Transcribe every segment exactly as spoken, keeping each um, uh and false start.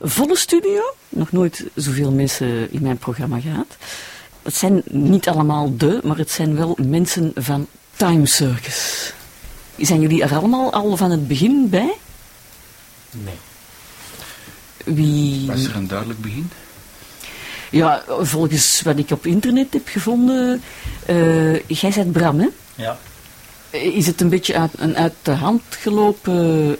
Volle studio, nog nooit zoveel mensen in mijn programma gehad. Het zijn niet allemaal de, maar het zijn wel mensen van Time Circus. Zijn jullie er allemaal al van het begin bij? Nee. Wie... Was er een duidelijk begin? Ja, volgens wat ik op internet heb gevonden... Uh, jij bent Bram, hè? Ja. Is het een beetje uit, een uit de hand gelopen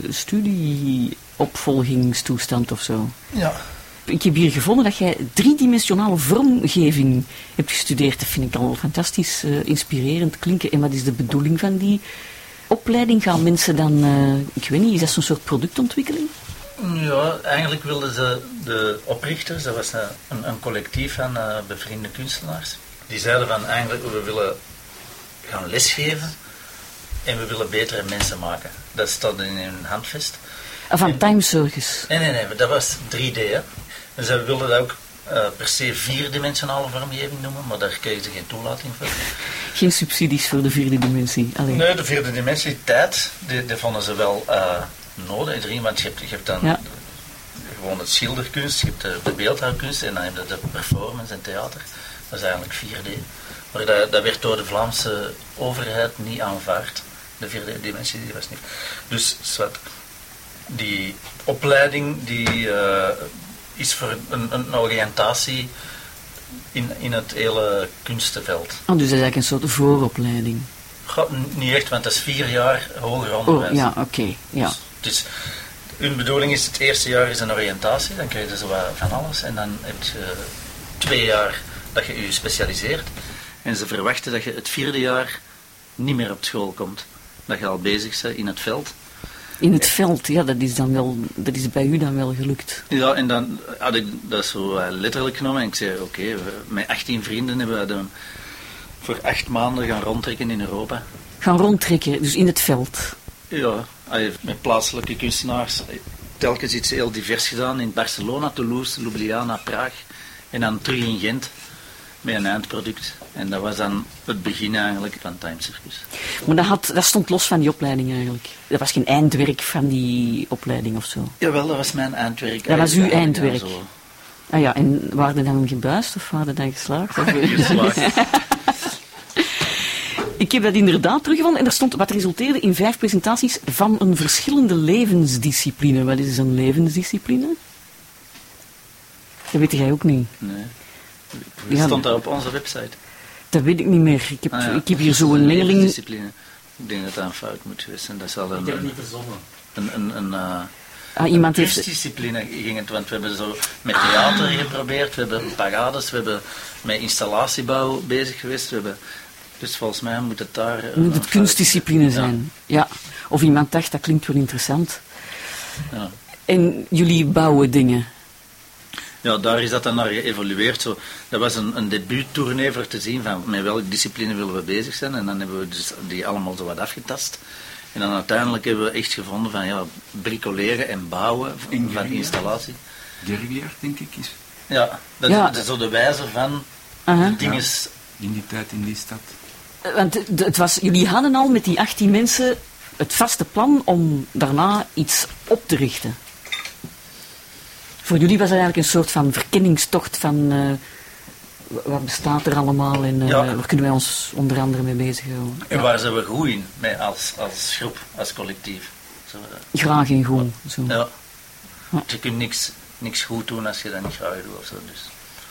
studieopvolgingstoestand of zo? Ja. Ik heb hier gevonden dat jij driedimensionale vormgeving hebt gestudeerd. Dat vind ik al fantastisch uh, inspirerend klinken. En wat is de bedoeling van die opleiding? Gaan mensen dan, uh, ik weet niet, is dat zo'n soort productontwikkeling? Ja, eigenlijk wilden ze de oprichters, dat was een, een collectief van uh, bevriende kunstenaars, die zeiden van eigenlijk we willen gaan lesgeven en we willen betere mensen maken. Dat staat in hun handvest. Ah, van en, Time Circus? Nee, nee, nee, dat was drie D. Hè. Dus ze wilden dat ook uh, per se vierdimensionale vormgeving noemen, maar daar kregen ze geen toelating voor. Geen subsidies voor de vierde dimensie? Alleen. Nee, de vierde dimensie, tijd, die, die vonden ze wel uh, nodig erin, want je hebt, je hebt dan ja. gewoon het schilderkunst, je hebt de, de beeldhouwkunst en dan heb je de performance en theater. Dat is eigenlijk vier D. Maar dat, dat werd door de Vlaamse overheid niet aanvaard. De vierde dimensie die was niet. Dus zwart, die opleiding die uh, is voor een, een oriëntatie in, in het hele kunstenveld. Oh, dus dat is eigenlijk een soort vooropleiding? Goh, niet echt, want dat is vier jaar hoger onderwijs. Oh, ja, oké. Okay, ja. Dus, dus hun bedoeling is het eerste jaar is een oriëntatie, dan krijg je zo wat van alles. En dan heb je twee jaar dat je je specialiseert. En ze verwachten dat je het vierde jaar niet meer op school komt. Dat je al bezig bent in het veld. In het veld, ja, dat is, dan wel, dat is bij u dan wel gelukt. Ja, en dan had ik dat zo uh, letterlijk genomen. En ik zei, oké, okay, met achttien vrienden hebben we dan voor acht maanden gaan rondtrekken in Europa. Gaan rondtrekken, dus in het veld? Ja, met plaatselijke kunstenaars. Telkens iets heel divers gedaan. In Barcelona, Toulouse, Ljubljana, Praag. En dan terug in Gent. Met een eindproduct. En dat was dan het begin eigenlijk van Time Circus. Maar dat, had, dat stond los van die opleiding eigenlijk? Dat was geen eindwerk van die opleiding of zo? Jawel, dat was mijn eindwerk. Dat was uw eindwerk? Ah ja, en waren er dan gebuist of waren er dan geslaagd? Geslaagd. Ik heb dat inderdaad teruggevonden en er stond wat resulteerde in vijf presentaties van een verschillende levensdiscipline. Wat is een levensdiscipline? Dat weet jij ook niet. Nee. Dat ja, stond daar op onze website. Dat weet ik niet meer. Ik heb, ah, ja. ik heb hier zo'n mengeling... Discipline. Ik denk dat dat een fout moet geweest zijn. Dat is al een, ik heb niet verzonnen. Een, een, een, uh, ah, iemand een heeft... kunstdiscipline ging het, want we hebben zo met theater ah. geprobeerd, we hebben parades, we hebben met installatiebouw bezig geweest, we hebben... Dus volgens mij moet het daar... Uh, moet het kunstdiscipline zijn, ja. ja. Of iemand dacht, dat klinkt wel interessant. Ja. En jullie bouwen dingen... Ja, daar is dat dan naar geëvolueerd. Zo, dat was een, een debuuttournee voor te zien van met welke discipline willen we bezig zijn. En dan hebben we dus die allemaal zo wat afgetast. En dan uiteindelijk hebben we echt gevonden van ja, bricoleren en bouwen van, van installatie. Gerrigliard, denk ik, is... Ja, dat ja. is zo de wijze van uh-huh. dingen... Ja, in die tijd, in die stad. Want het was, jullie hadden al met die achttien mensen het vaste plan om daarna iets op te richten. Voor jullie was het eigenlijk een soort van verkenningstocht van uh, wat bestaat er allemaal en uh, ja. waar kunnen wij ons onder andere mee bezighouden. En waar zijn we goed in, mee als, als groep, als collectief. Zo, uh, graag in goed. Zo. Ja. Ja. Je kunt niks, niks goed doen als je dat niet graag doet. Of zo, dus.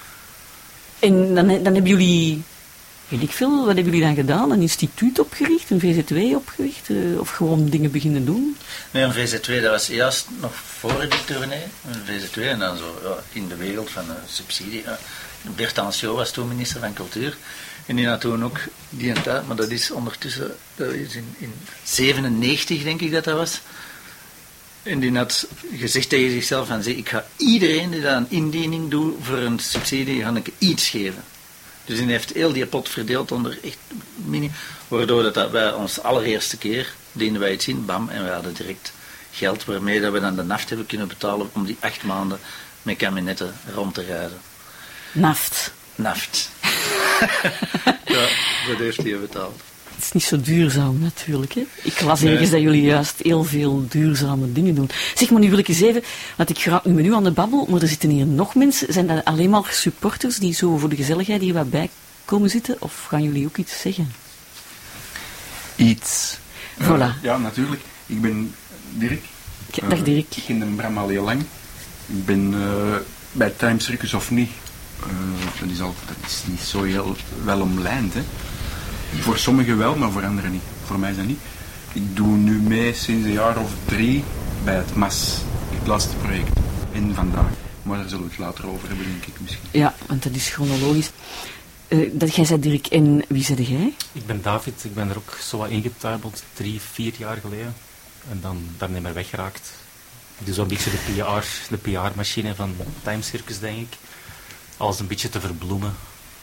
En dan, dan hebben jullie, weet ik veel, wat hebben jullie dan gedaan? Een instituut opgericht, een V Z W opgericht uh, of gewoon dingen beginnen doen? Nee, een V Z W, dat was juist nog voor die tournee. Een V Z W en dan zo ja, in de wereld van uh, subsidie. Ja. Bert Anciot was toen minister van Cultuur. En die had toen ook die en tijd, maar dat is ondertussen, dat is in, in zevenennegentig denk ik dat dat was. En die had gezegd tegen zichzelf van, ik ga iedereen die dat een indiening doet voor een subsidie, ga ik iets geven. Dus die heeft heel die pot verdeeld onder echt mini, waardoor dat, dat wij ons allereerste keer dienden wij iets in, bam, en wij hadden direct geld waarmee dat we dan de naft hebben kunnen betalen om die acht maanden met kabinetten rond te rijden. Naft? Naft. Ja, dat heeft hij betaald. het is niet zo duurzaam natuurlijk. Hè? Ik las ergens dat jullie juist heel veel duurzame dingen doen. Zeg maar, nu wil ik eens even, want ik raak nu met u aan de babbel, maar er zitten hier nog mensen. Zijn dat alleen maar supporters die zo voor de gezelligheid hier wat bij komen zitten? Of gaan jullie ook iets zeggen? Iets. Voilà. Uh, ja, natuurlijk. Ik ben Dirk. Ja, dag Dirk. Uh, ik ken de Bram al heel lang. Ik ben uh, bij Time Circus of niet. Uh, dat, is al, dat is niet zo heel wel omlijnd. Hè. Voor sommigen wel, maar voor anderen niet. Voor mij is dat niet. Ik doe nu mee sinds een jaar of drie bij het M A S, het laatste project. En vandaag. Maar daar zullen we het later over hebben, denk ik misschien. Ja, want dat is chronologisch. Uh, dat, jij zei Dirk, en wie zei jij? Ik ben David, ik ben er ook zo wat ingetuibeld, drie, vier jaar geleden. En dan daar niet meer weggeraakt. Ik doe zo'n beetje de P R, de P R-machine van Time Circus, denk ik. Alles een beetje te verbloemen.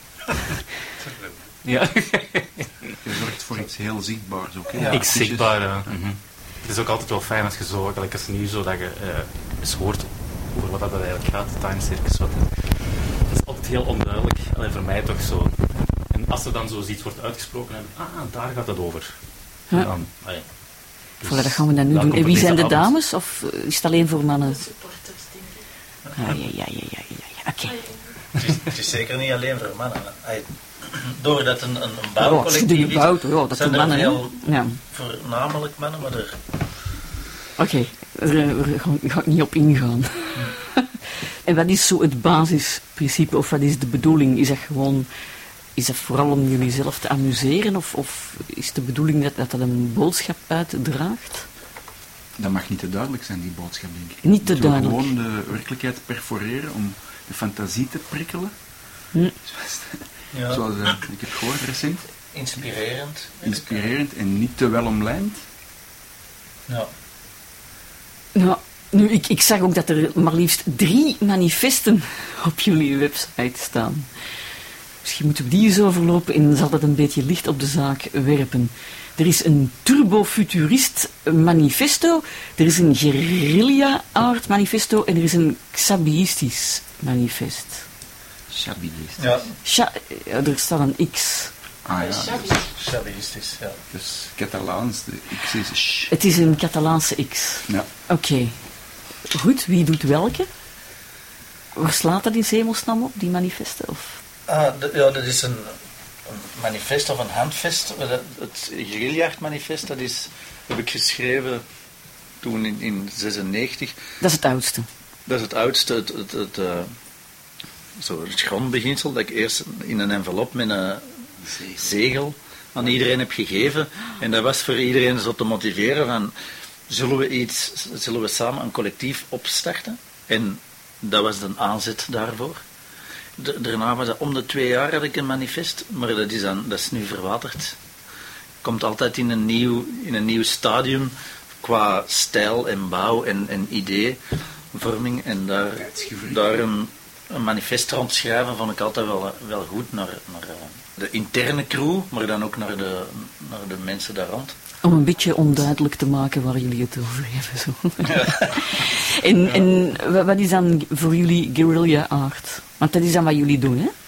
Ja. Je zorgt voor iets heel zichtbaars ook. Hè? Ja. Iets zichtbaar, ja. Mm-hmm. Het is ook altijd wel fijn als je zo, gelijk als nu zo, dat je uh, eens hoort over wat dat eigenlijk gaat, Time Circus. Wat, het is altijd heel onduidelijk, alleen voor mij toch zo. En als er dan zoiets wordt uitgesproken, dan ah, daar gaat het over. Ja. En dan, allee, dus voilà, dat gaan we dan nu doen. En wie zijn de dames? Of is het alleen voor mannen? Supporters, denk ik. Ah, ja, ja, ja, ja, ja, ja. Oké. Okay. Het is, het is zeker niet alleen voor mannen. Hij, doordat een, een, een Oh, bouwcollectief is, bouwt, oh, dat zijn doen er mannen, veel ja. voornamelijk mannen, maar er... Oké, okay, daar ga ik niet op ingaan. En wat is zo het basisprincipe, of wat is de bedoeling? Is dat gewoon, is dat vooral om jullie zelf te amuseren, of, of is de bedoeling dat, dat dat een boodschap uitdraagt? Dat mag niet te duidelijk zijn, die boodschap, denk ik. Niet te we duidelijk. Gewoon de werkelijkheid perforeren om de fantasie te prikkelen. Hm. Ja. Zoals uh, ik heb gehoord recent. Inspirerend. Inspirerend en niet te wel omlijnd. Ja. Nou, nu, ik, ik zag ook dat er maar liefst drie manifesten op jullie website staan. Misschien moeten we die eens overlopen en zal dat een beetje licht op de zaak werpen. Er is een turbofuturist manifesto, er is een guerrilla art manifesto en er is een xabiïstisch manifest. Chabiïst. Ja. Cha- ja, er staat een X. Ah ja, dus, Chabiïstisch, ja. dus Catalaans, de X is sh. Het is een Catalaanse X. Ja. Oké. Okay. Goed, wie doet welke? Waar slaat dat in hemelsnaam op, die manifesten? Of? Ah, d- ja, dat is een, een manifest of een handvest. Het Guerrilla-manifest, dat is, heb ik geschreven toen in, in zesennegentig. Dat is het oudste. Dat is het oudste, het, het, het, uh, zo het grondbeginsel dat ik eerst in een envelop met een zegel aan iedereen heb gegeven. En dat was voor iedereen zo te motiveren van, zullen we iets, zullen we samen een collectief opstarten? En dat was de aanzet daarvoor. Daarna was dat om de twee jaar had ik een manifest, maar dat is, dan, dat is nu verwaterd. Komt altijd in een nieuw, in een nieuw stadium qua stijl en bouw en, en ideevorming. En daar, daar een, een manifest rond schrijven vond ik altijd wel, wel goed naar, naar de interne crew, maar dan ook naar de, naar de mensen daar rond. Om een beetje onduidelijk te maken waar jullie het over hebben. Zo. Ja. en, en wat is dan voor jullie guerrilla art? Want dat is dan wat jullie doen, hè?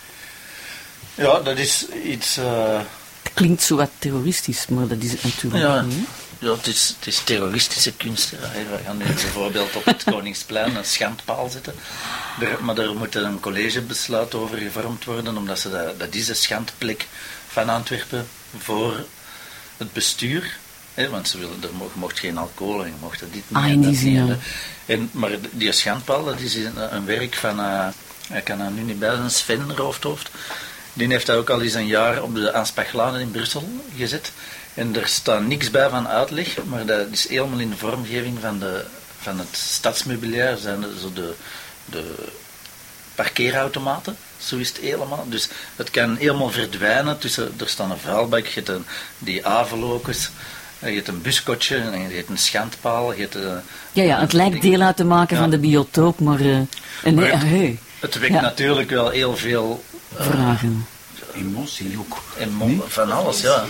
Ja, dat is iets... Uh... Het klinkt zo wat terroristisch, maar dat is het natuurlijk ja, niet. Hè? Ja, het is, het is terroristische kunst. Ja. We gaan nu bijvoorbeeld op het Koningsplein een schandpaal zetten. Er, maar daar moet een collegebesluit over gevormd worden, omdat ze dat, dat is een schandplek van Antwerpen voor het bestuur. Hè, want ze willen, er mocht, mocht geen alcohol en je mocht dit niet. Ah, in die zin, ja. En, maar die schandpaal, dat is een, een werk van... Uh, ik kan er nu niet bij zijn, Sven Roofdhoofd. Die heeft dat ook al eens een jaar op de Aanspachlanen in Brussel gezet. En er staat niks bij van uitleg, maar dat is helemaal in de vormgeving van, de, van het stadsmeubilair. Zijn er zo de, de parkeerautomaten, zo is het helemaal. Dus het kan helemaal verdwijnen tussen, er staat een vuilbak, je hebt een, die avelokes, je hebt een buskotje, en je hebt een schandpaal, je hebt een, Ja, ja, het lijkt deel uit te maken ja. van de biotoop, maar... Uh, en nee, het, hey. het wekt ja. natuurlijk wel heel veel... Uh, vragen. Emotie ook. Emo- van alles, ja.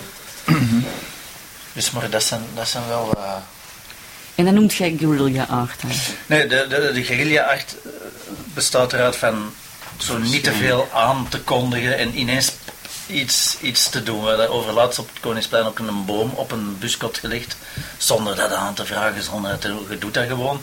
Dus, maar dat zijn, dat zijn wel... Uh... En dat noemt jij guerrilla art dan? Nee, de, de, de guerrilla art bestaat eruit van zo niet te veel aan te kondigen en ineens iets, iets te doen. We hebben overlaatst op het Koningsplein ook een boom op een buskot gelegd, zonder dat aan te vragen, zonder te, je doet dat gewoon.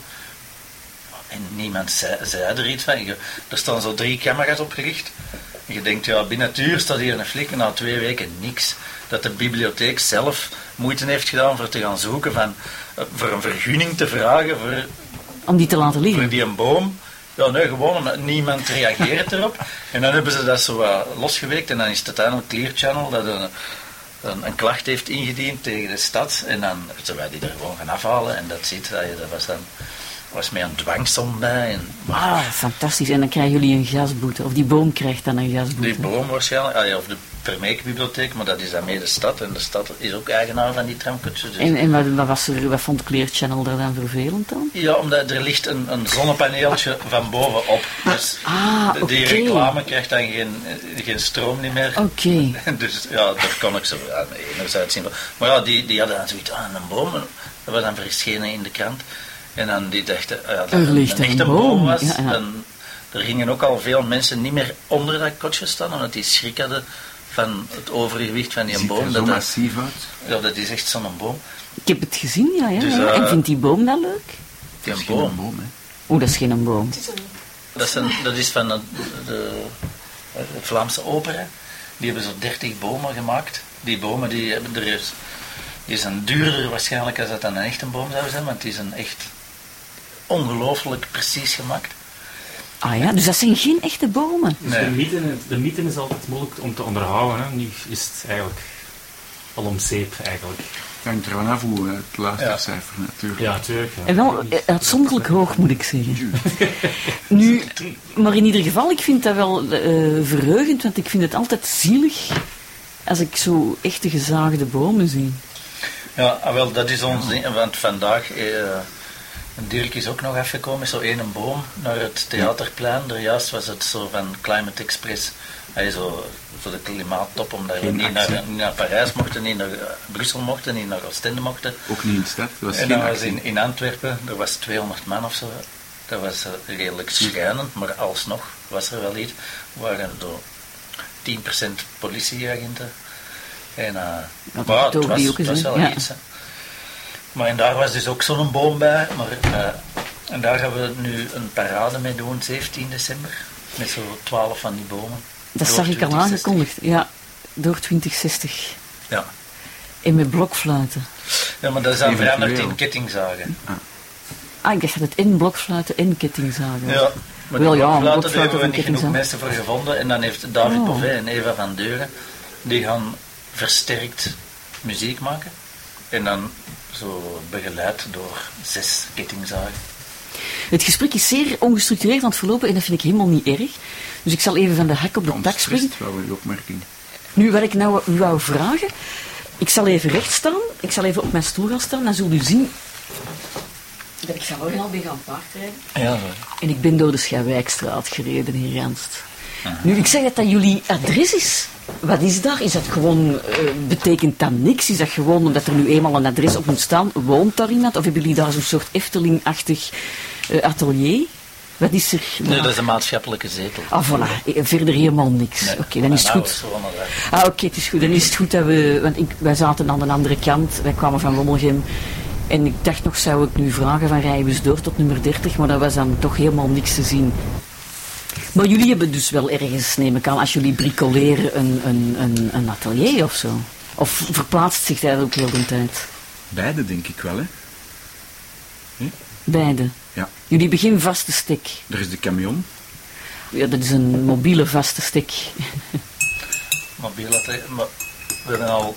En niemand zei, zei er iets van. Je, er staan zo drie camera's opgericht. En je denkt, ja, binnen het uur staat hier een flik en na twee weken niks. Dat de bibliotheek zelf moeite heeft gedaan voor te gaan zoeken, van, voor een vergunning te vragen voor, Om die te laten liggen. voor die een boom. Ja, nee, gewoon omdat niemand reageert erop. En dan hebben ze dat zo wat losgeweekt en dan is het uiteindelijk Clear Channel dat een, een, een klacht heeft ingediend tegen de stad. En dan zijn wij die er gewoon gaan afhalen en dat ziet, dat was dan was met een dwangsom bij. En, Ah, fantastisch. En dan krijgen jullie een gasboete. Of die boom krijgt dan een gasboete. die boom waarschijnlijk, ah ja, of de Vermeekbibliotheek, maar dat is dan mee de stad. En de stad is ook eigenaar van die tramkutjes. Dus. En, en wat, wat, was er, wat vond Clear Channel daar dan vervelend aan? Ja, omdat er ligt een, een zonnepaneeltje van bovenop. Dus Ah, de- die oké. reclame krijgt dan geen, geen stroom niet meer. Oké. Dus ja, dat kon ik zo ja, enerzijds zien. Maar ja, die, die hadden dan zoiets aan een boom. Dat was dan verschenen in de krant. En dan die dachten ja, dat Er het ligt een een echte boom, boom was. ja, ja. Dan, er gingen ook al veel mensen niet meer onder dat kotje staan, omdat die schrik hadden van het overgewicht van die Ziet boom. er zo Dat, dat, massief uit. ja, dat is echt zo'n boom. Ik heb het gezien, ja. ja, Dus, ja. eh, En vindt die boom dat leuk? Die Dat is boom. geen boom, hè. Oeh, dat is geen boom. Het is een Dat is, een, dat is van de, de, de Vlaamse opera. Die hebben zo dertig bomen gemaakt. Die bomen die hebben er is, die zijn duurder waarschijnlijk als dat dan een echte boom zou zijn, want die zijn echt ongelooflijk precies gemaakt. Ah ja, dus dat zijn geen echte bomen. Dus Nee. de, mythen, de mythen is altijd moeilijk om te onderhouden. Hè. Nu is het eigenlijk al om zeep eigenlijk. Het hangt er vanaf hoe eh, het luistercijfer natuurlijk. Ja, natuurlijk. Ja. En wel eh, uitzonderlijk hoog, moet ik zeggen. Nu, maar in ieder geval, ik vind dat wel eh, verheugend, want ik vind het altijd zielig als ik zo echte gezaagde bomen zie. Ja, ah, wel, dat is ons ding, want vandaag, eh, Dirk is ook nog afgekomen, zo één boom naar het Theaterplein. Daar juist was het zo van Climate Express, hij zo voor de klimaattop, omdat we Geen niet actie. naar, niet naar Parijs mochten, niet naar eh, Brussel mochten, niet naar Oostende mochten. Ook niet in de stad. Dat was En geen dat was actie. in, in Antwerpen, er was tweehonderd man of zo. Dat was eh, redelijk schrijnend, maar alsnog was er wel iets. Er waren door tien procent politieagenten. En, uh, Dat maar had het ook was, die ook het was gezien, wel ja. iets. Hè. Maar en daar was dus ook zo'n boom bij. Maar, uh, en daar gaan we nu een parade mee doen, zeventien december. Met zo twaalf van die bomen. Dat Door zag ik al twintig zestig. aangekondigd. Ja, door twintig zestig. Ja. En met blokfluiten. Ja, maar dat is dan Eventueel. veranderd in kettingzagen. Ah, ik dacht dat het in blokfluiten en kettingzagen was. Ja, maar Wel die ja, blokfluiten, daar blokfluiten hebben we van niet genoeg kettingzaag. mensen voor gevonden. En dan heeft David Oh. Bové en Eva van Deuren, die gaan versterkt muziek maken. En dan zo begeleid door zes kettingzagen. Het gesprek is zeer ongestructureerd aan het verlopen en dat vind ik helemaal niet erg. Dus ik zal even van de hak op de tak springen. Ontstrest, wel een opmerking. Nu, wat ik nou u wou vragen, ik zal even recht staan, ik zal even op mijn stoel gaan staan, dan zult u zien dat ik vanmorgen al ben gaan paardrijden. Ja, En ik ben door de Schawijkstraat gereden in Randst. Nu, ik zeg dat dat jullie adres is. Wat is daar? Is dat gewoon, eh, betekent dat niks? Is dat gewoon omdat er nu eenmaal een adres op moet staan? Woont daar iemand? Of hebben jullie daar zo'n soort Efteling-achtig eh, atelier? Wat is er? nee, dat is een maatschappelijke zetel. Ah, voilà. Eh, Verder helemaal niks. Nee. Oké, dan is het Nou, goed. is gewoon een adres. Ah, oké, het is goed. Dan is het goed dat we... Want ik, wij zaten aan de andere kant. Wij kwamen van Wommelgem. En ik dacht nog, zou ik nu vragen van rijden we eens door tot nummer dertig? Maar dat was dan toch helemaal niks te zien. Maar jullie hebben dus wel ergens, neem ik aan, als jullie bricoleren, een, een, een, een atelier of zo? Of verplaatst zich dat ook heel de tijd? Beide denk ik wel, hè. Beide. Ja. Jullie hebben geen vaste stek. Er is de camion. Ja, dat is een mobiele vaste stek. Mobiel atelier. Maar we hebben al...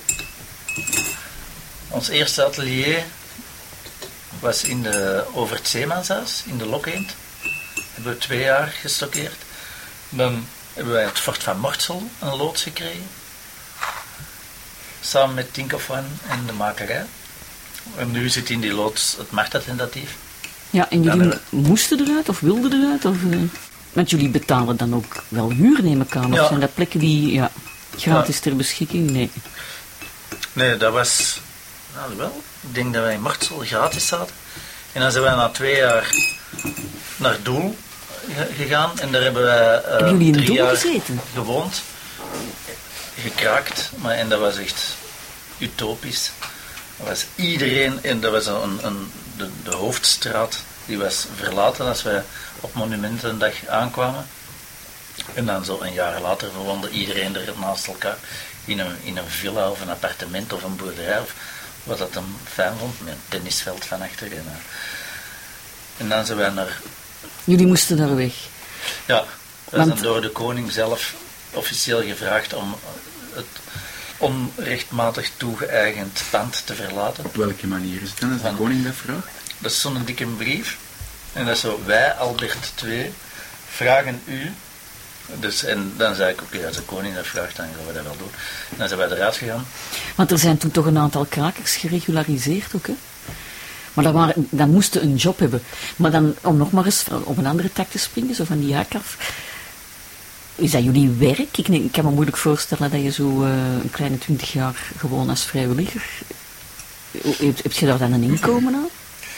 Ons eerste atelier was in de, over het Zeemanshuis, in de Lokeend. Hebben we twee jaar gestockeerd. Dan hebben wij het Fort van Mortsel een loods gekregen. Samen met Tinkoff One en de makerij. En nu zit in die loods het machtattentatief. Ja, en Ja, jullie maar- moesten eruit of wilden eruit? Of, eh, want jullie betalen dan ook wel huur, neem ik aan. Of Ja. zijn dat plekken die ja, gratis Ja. ter beschikking? Nee. Nee, dat was... Nou, wel. Ik denk dat wij in Mortsel gratis zaten. En dan zijn wij na twee jaar naar Doel ge- gegaan. En daar hebben wij eh, Hebben jullie in drie Doel jaar gezeten? gewoond. gekraakt, maar en dat was echt utopisch. Dat was iedereen, en dat was een, een, de, de hoofdstraat, die was verlaten als wij op Monumentendag aankwamen. En dan zo een jaar later woonde iedereen er naast elkaar in een, in een villa of een appartement of een boerderij of wat dat hem fijn vond, met een tennisveld van achter. En, en dan zijn wij naar... Jullie moesten daar weg. Ja, we Want... zijn door de koning zelf officieel gevraagd om het onrechtmatig toegeëigend pand te verlaten. Op welke manier is het dan als de Van- koning dat vraagt? Dat is zo'n dikke brief. En dat is zo, wij, Albert de Tweede, vragen u. Dus, en dan zei ik, oké, als de koning dat vraagt, dan gaan we dat wel doen. En dan zijn wij eruit gegaan. Want er zijn toen toch een aantal krakers geregulariseerd ook, hè? Maar dat waren, dan moesten een job hebben. Maar dan, om nog maar eens op een andere tak te springen, zo van die haak af. Is dat jullie werk? Ik, ik kan me moeilijk voorstellen dat je zo uh, een kleine twintig jaar gewoon als vrijwilliger... Heb, heb je daar dan een inkomen aan?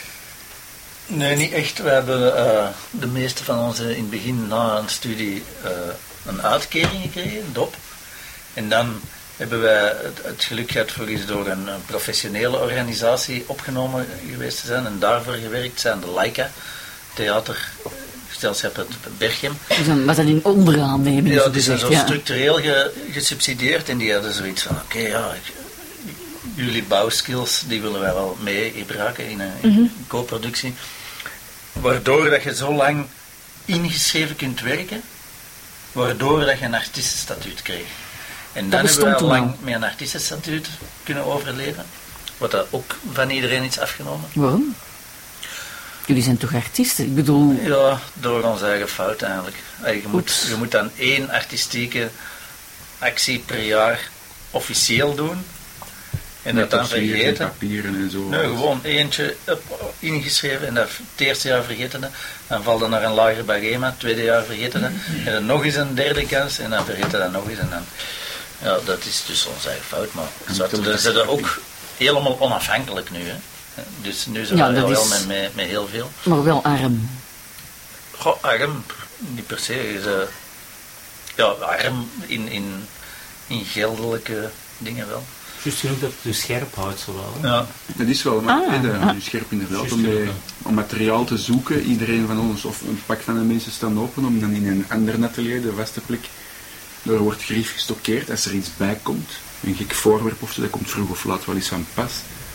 Nee, niet echt. We hebben uh, de meeste van ons in het begin na een studie uh, een uitkering gekregen, een D O P. En dan hebben wij het, het geluk gehad voor eens door een, een professionele organisatie opgenomen geweest te zijn en daarvoor gewerkt zijn, de Laika Theatergezelschap uit Berchem. Dus dan was dat in onderaanneming, Ja, zo die zijn gezegd, zo ja. structureel ge, gesubsidieerd en die hadden zoiets van, oké, okay, ja, ik, jullie bouwskills, die willen wij wel mee gebruiken in een, in een Mm-hmm. co-productie. Waardoor dat je zo lang ingeschreven kunt werken, waardoor dat je een artiestenstatuut kreeg. En dan hebben bestond wij toen lang al. met een artiestenstatuut kunnen overleven, wat dat ook van iedereen is afgenomen. Waarom? Jullie zijn toch artiesten? Ik bedoel... Ja, door onze eigen fout eigenlijk. Je moet, Oeps. je moet dan één artistieke actie per jaar officieel doen. En dat Met dan dossiers en vergeten. papieren en zo. Nee, gewoon eentje up, ingeschreven en dat het eerste jaar vergeten. Dat. Dan valt er naar een lager bagema, het tweede jaar vergeten. Dat. En dan nog eens een derde kans en dan vergeten dat nog eens. En dan, ja, dat is dus onze eigen fout. Maar En zo, toen dan was zijn het we ook helemaal onafhankelijk nu. Hè. Dus nu zijn Ja, we dat wel is- met, met, met heel veel. Maar wel arm. Goh, arm, niet per se. Is, uh, ja, arm in, in, in geldelijke dingen wel. Juist genoeg dat het je scherp houdt, zo wel. Hè? Ja. Dat is wel, maar Ah, hè, dat ah. houdt je scherp inderdaad. Juist Om, genoeg, bij- ja. om materiaal te zoeken, iedereen van ons, of een pak van de mensen staan open, om dan in een ander atelier, de vaste plek, daar wordt grief gestockeerd. Als er iets bij komt, een gek voorwerp of zo, dat komt vroeg of laat wel eens van pas.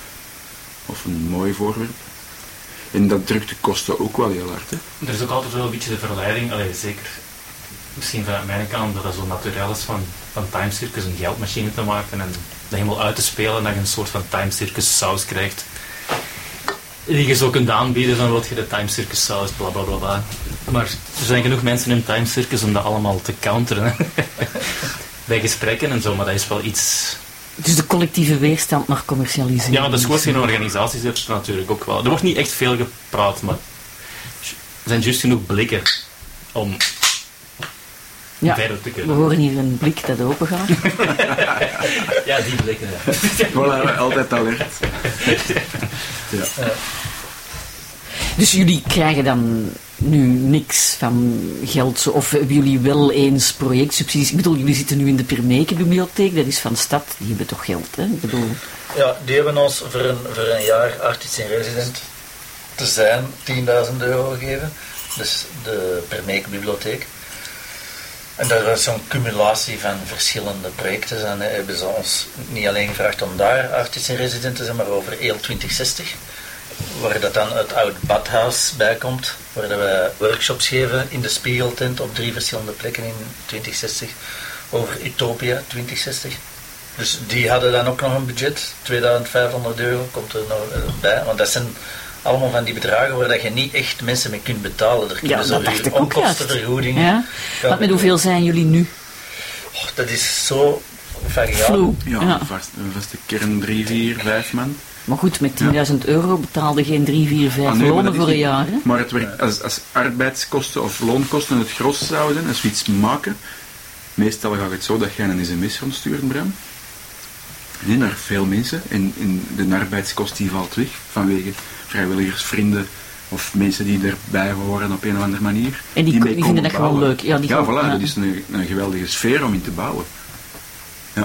Of een mooi voorwerp. En dat drukt de kosten ook wel heel hard, hè. Er is ook altijd wel een beetje de verleiding, allee, zeker misschien van mijn kant, dat dat zo natuurlijk is van, van Time Circus een geldmachine te maken en dat helemaal uit te spelen en dat je een soort van Time Circus saus krijgt. Die je zo kunt aanbieden, dan wil je de Time Circus saus, bla bla bla bla. Maar er zijn genoeg mensen in Time Circus om dat allemaal te counteren. Bij gesprekken en zo, maar dat is wel iets... Dus de collectieve weerstand naar commercialisering. Ja, dat is gewoon geen organisatie, dat is natuurlijk ook wel. Er wordt niet echt veel gepraat, maar er zijn juist genoeg blikken om Ja, verder te we kunnen. horen hier een blik dat open gaat. Ja, die blikken. Ja. Voilà, altijd alert. Ja. Dus jullie krijgen dan nu niks van geld, zo- of hebben jullie wel eens projectsubsidies? Ik bedoel, jullie zitten nu in de Permeke-bibliotheek, dat is van de stad, die hebben toch geld, hè? Ik bedoel... Ja, die hebben ons voor een, voor een jaar artist in resident te zijn tienduizend euro gegeven. Dus de Permeke Bibliotheek. En dat was zo'n cumulatie van verschillende projecten. En dan hebben ze ons niet alleen gevraagd om daar artist in resident te zijn, maar over heel twintig zestig. Waar dat dan het oud badhuis bij komt. Waar dat we workshops geven in de Spiegeltent op drie verschillende plekken in twintig zestig. Over Utopia twintig zestig. Dus die hadden dan ook nog een budget, tweeduizend vijfhonderd euro komt er nog eh, bij. Want dat zijn allemaal van die bedragen waar dat je niet echt mensen mee kunt betalen. Er Ja, kunnen zo dat dacht weer ik ook juist. onkostenvergoedingen. Ja? Ja, Want met hoeveel zijn jullie nu? oh, dat is zo variabel. Vloe. Ja, Ja. Een, vast, een vaste kern, drie, vier, vijf man. Maar goed, met tienduizend euro betaalde geen drie, vier, vijf Ah, nee, maar lonen dat is voor een niet- jaar, hè? Maar het werkt, als, als arbeidskosten of loonkosten het gros zouden zijn, als we iets maken, meestal gaat het zo dat je een sms rondstuurt, Bram. Nee, naar veel mensen. En, en de arbeidskost die valt weg vanwege vrijwilligers, vrienden of mensen die erbij horen op een of andere manier. En die- mee die vinden komen dat gewoon bouwen. leuk. Ja, die ja, gaan- voilà, ja. dat is een, een geweldige sfeer om in te bouwen. Ja.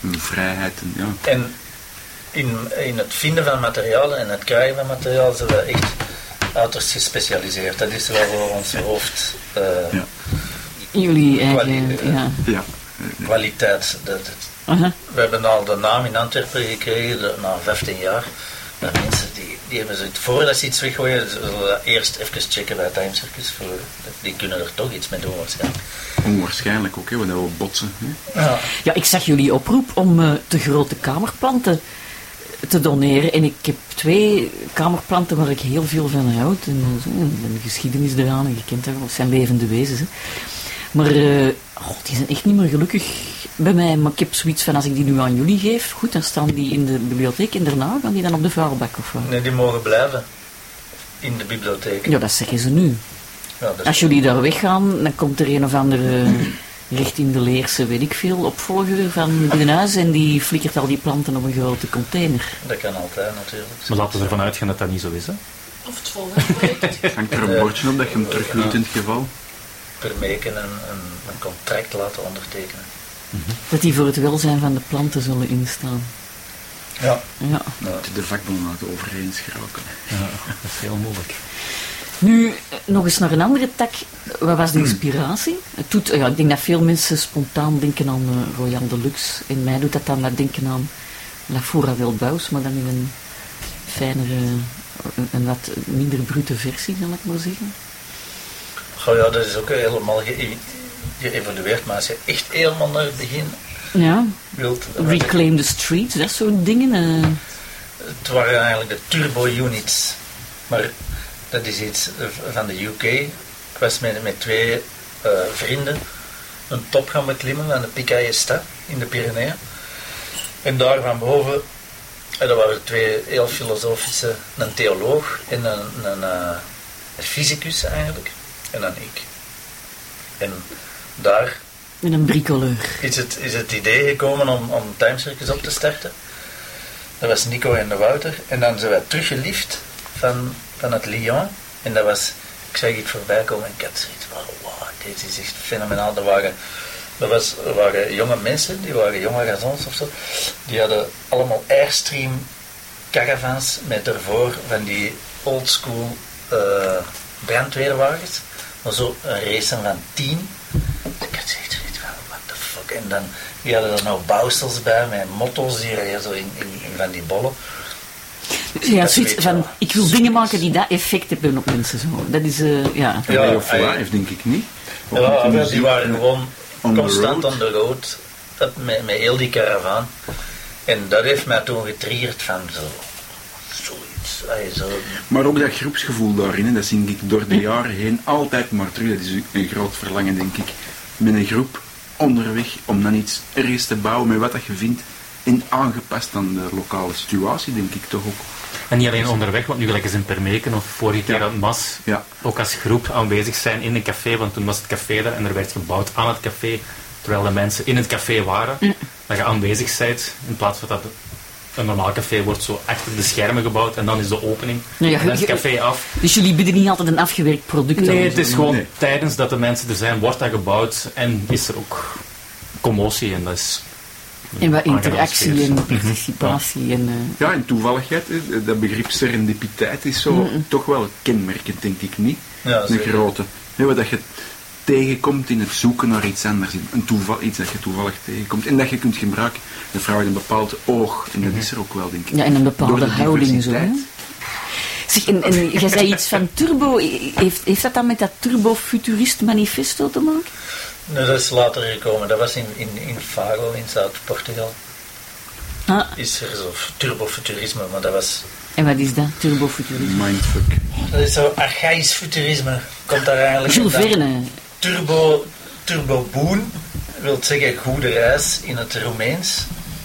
Een vrijheid. En, ja. En in, in het vinden van materialen en het krijgen van materialen zijn we echt uiterst gespecialiseerd. Dat is wel voor ons hoofd uh, Ja. Jullie eigen... Kwali- ja. Ja. kwaliteit. Dat, dat, Aha. we hebben al de naam in Antwerpen gekregen de, na vijftien jaar. Dat mensen die, die hebben zoiets, voordat ze iets weggooien, ze zullen dat eerst even checken bij Time Circus. Voor, die kunnen er toch iets mee doen waarschijnlijk. Onwaarschijnlijk ook, hè, wanneer we botsen. Hè. Ja. Ja, ik zag jullie oproep om uh, te grote kamerplanten te doneren. En ik heb twee kamerplanten waar ik heel veel van houd. En, uh, zo, en de geschiedenis eraan, en je kent dat wel, het zijn levende wezens. Hè. Maar uh, oh, die zijn echt niet meer gelukkig bij mij. Maar ik heb zoiets van, als ik die nu aan jullie geef, goed, dan staan die in de bibliotheek en daarna gaan die dan op de vuilbak of wat? Nee, die mogen blijven in de bibliotheek. Ja, dat zeggen ze nu. Ja, dat is- Als jullie daar weggaan, dan komt er een of andere recht in de leerse, weet ik veel, opvolger van Binnenhuis en die flikkert al die planten op een grote container. dat kan altijd natuurlijk. Maar laten we ervan uitgaan dat dat niet zo is. Hè? Of het volgende project. Hangt er een bordje op dat je hem terug doet in het geval? Per meken een, een, een contract laten ondertekenen. Dat die voor het welzijn van de planten zullen instaan. Ja. Ja. De vakbonden laten overeens geraken. Ja, dat is heel moeilijk. Nu, eh, nog eens naar een andere tak. Wat was de inspiratie? Het doet, ja, ik denk dat veel mensen spontaan denken aan uh, Royal Deluxe. En mij doet dat dan wat denken aan La Foura del Baus, maar dan in een fijnere, een, een wat minder brute versie, zal ik maar zeggen. Oh ja, dat is ook helemaal ge- geëvolueerd, maar als je echt helemaal naar het begin Ja, wilt... Reclaim the Streets, dat soort dingen. eh. Het waren eigenlijk de turbo units, maar dat is iets van de U K. Ik was met, met twee uh, vrienden een top gaan beklimmen aan de Picaillesta in de Pyreneeën. En daar van boven, en dat waren twee heel filosofische, een theoloog en een, een, uh, een fysicus eigenlijk, en dan ik. En daar Met een bricoleur. is het, is het idee gekomen om, om Time Circus op te starten. Dat was Nico en de Wouter. En dan zijn wij teruggelift van, van het Lyon. En dat was, ik zag iets voorbij komen en ik had zoiets van, wow, dit is echt fenomenaal. Er waren, er, was, er waren jonge mensen, die waren jonge gazons of zo. Die hadden allemaal Airstream caravans met ervoor van die oldschool uh, brandweerwagens. Maar zo een race van tien. Ik had zoiets van, what the fuck. En dan, die hadden er nou bouwsels bij, met motto's die er zo in, in, in van die bollen. Ja, Dat zoiets weet je van, wel. ik wil dingen maken die dat effect hebben op mensen. Zo. Dat is, uh, ja. Ja, Ja, of hij- live, denk ik niet. Of Ja, met de maar muziek, die waren eh, gewoon on the constant road. on the road. Dat, met, met heel die caravan. En dat heeft mij toen getriggerd van zo... Zoiets. Ay, zo. Maar ook dat groepsgevoel daarin, hè, dat zie ik door de jaren heen altijd maar terug. Dat is een groot verlangen, denk ik. Met een groep onderweg om dan iets ergens te bouwen met wat dat je vindt. En aangepast aan de lokale situatie, denk ik toch ook. En niet alleen onderweg, want nu gelijk eens in Permeken of vorige keer Ja. aan het Mas, Ja. ook als groep aanwezig zijn in een café, want toen was het café daar en er werd gebouwd aan het café, terwijl de mensen in het café waren, dat je aanwezig bent, in plaats van dat een normaal café wordt zo achter de schermen gebouwd en dan is de opening, Nou ja, en dan is het je- café af. Dus jullie bieden niet altijd een afgewerkt product aan. Nee, het is gewoon Nee. tijdens dat de mensen er zijn, wordt dat gebouwd en is er ook commotie en dat is... En wat aangenaam interactie sfeer. en participatie. En, uh, Ja, en toevalligheid, hè, dat begrip serendipiteit is zo toch wel kenmerkend, denk ik niet. Ja, een zeker. grote. Hè, wat dat je tegenkomt in het zoeken naar iets anders, een toeval, iets dat je toevallig tegenkomt en dat je kunt gebruiken. Dat vraagt een bepaald oog en dat is er ook wel, denk ik. ja, en een bepaalde Door de houding zo. Hè? diversiteit. Zeg, en, en jij zei iets van turbo. Heeft, heeft dat dan met dat Turbo-Futurist Manifesto te maken? Nee, dat is later gekomen. Dat was in, in, in Faro, in Zuid-Portugal. Ah, Is er zo turbofuturisme, maar dat was... en wat is dat, Turbo-Futurisme? Mindfuck. Dat is zo archaïsch futurisme. Komt daar eigenlijk Jules vandaan. Verne. Turbo, turbo boon wil zeggen goede reis in het Roemeens.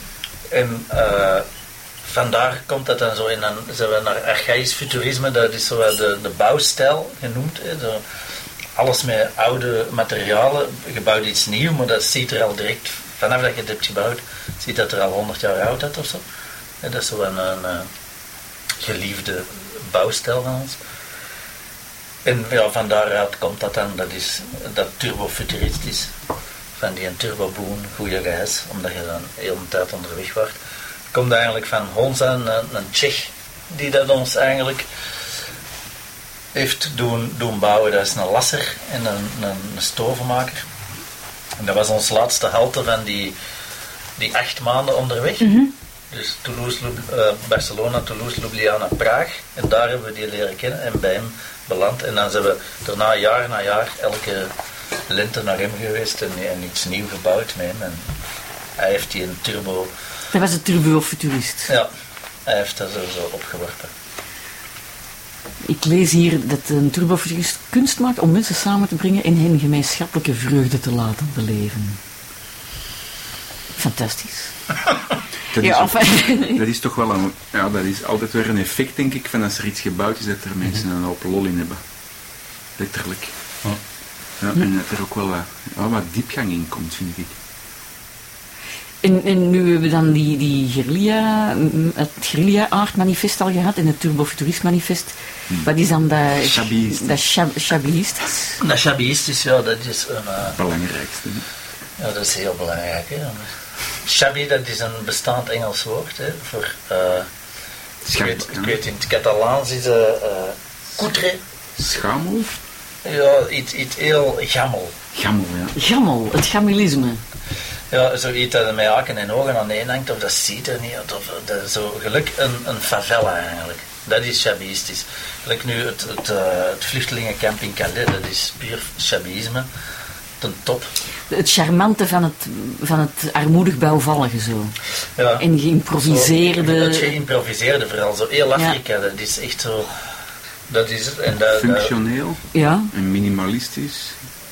En uh, vandaar komt dat dan zo in. Dan zijn we naar archaïsch futurisme, dat is zo de, de bouwstijl genoemd. Hè. Zo, alles met oude materialen, je bouwt iets nieuws, maar dat ziet er al direct, vanaf dat je het hebt gebouwd, ziet dat er al honderd jaar oud uit of zo. En dat is zo een, een, een geliefde bouwstijl van ons. En ja, van daaruit komt dat dan, dat is dat turbofuturistisch. van die turboboon, goede reis, omdat je dan heel een tijd onderweg wordt. Komt eigenlijk van Honza, een, een Tsjech, die dat ons eigenlijk heeft doen, doen bouwen. Dat is een lasser en een, een, een stovenmaker. En dat was ons laatste halte van die, die acht maanden onderweg. Mm-hmm. Dus Toulouse, uh, Barcelona, Toulouse, Ljubljana, Praag. En daar hebben we die leren kennen en bij hem beland. En dan zijn we daarna jaar na jaar elke lente naar hem geweest en, en iets nieuws gebouwd met hem. En hij heeft die een turbo... Dat was de turbofuturist. Ja, hij heeft dat zo, zo opgeworpen. Ik lees hier dat een turbofuturist kunst maakt om mensen samen te brengen en hen gemeenschappelijke vreugde te laten beleven. Fantastisch. Dat is, Ja, ook- enfin, dat is toch wel een... Ja, dat is altijd weer een effect, denk ik, van als er iets gebouwd is, dat er mensen een hoop lol in hebben. Letterlijk. Ja. Ja, en dat er ook wel wat, ja, wat diepgang in komt, vind ik. En, en nu hebben we dan die, die guerrilla, mm, het guerrilla-aard-manifest al gehad en het turbofuturist-manifest. Wat is dan dat... Shabbyist. Dat shab, shabbyist? Dat shabbyist, ja, dat is een... uh, Het belangrijkste. hè. Ja, dat is heel belangrijk. Hè. Shabby, dat is een bestaand Engels woord. Hè, voor, uh, ik, Schab- weet, ja. ik weet, in het Catalaans is het uh, coutre. Schamel? Ja, iets, iets heel gammel. Gammel, ja. Gammel, het gammelisme. Ja, zoiets dat er met haken en ogen aan één hangt, of dat ziet er niet uit. Of, dat is zo gelijk een, een favela eigenlijk. Dat is shabbistisch. Gelijk nu het, het, uh, het vluchtelingenkamp in Calais, dat is puur shabbyisme. Ten top. Het charmante van het, van het armoedig bouwvallige zo. Ja. En geïmproviseerde... Zo, het geïmproviseerde vooral, zo heel Afrika, dat is echt zo... Dat is het. En dat, dat, Functioneel Ja, en minimalistisch.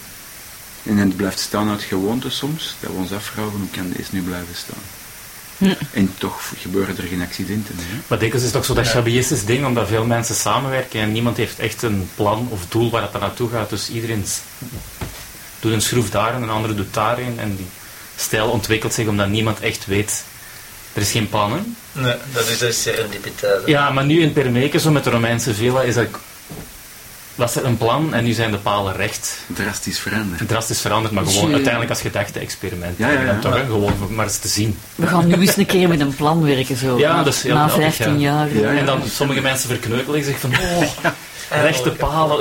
En het blijft staan uit gewoonte soms, dat we ons afvragen hoe kan deze nu blijven staan. En toch gebeuren er geen accidenten. Hè? Maar dikwijls is het toch zo dat shabbyistische ding, omdat veel mensen samenwerken en niemand heeft echt een plan of doel waar het dan naartoe gaat. Dus iedereen s- doet een schroef daarin, een andere doet daarin. En die stijl ontwikkelt zich omdat niemand echt weet. Er is geen plan, hè? nee, dat is een serendipiteit. Ja, maar nu in Permeke, zo met de Romeinse villa, is dat, was er een plan en nu zijn de palen recht. Drastisch veranderd. Drastisch veranderd, maar gewoon Dus je- uiteindelijk als gedachte-experiment. Ja, ja, ja. Dan toch, hè? Gewoon maar eens te zien. we gaan nu eens een keer met een plan werken zo. Ja, na, dus heel na grappig, vijftien ja. jaar. Ja, ja. En dan sommige mensen verkneukelen zich van, oh, rechte palen.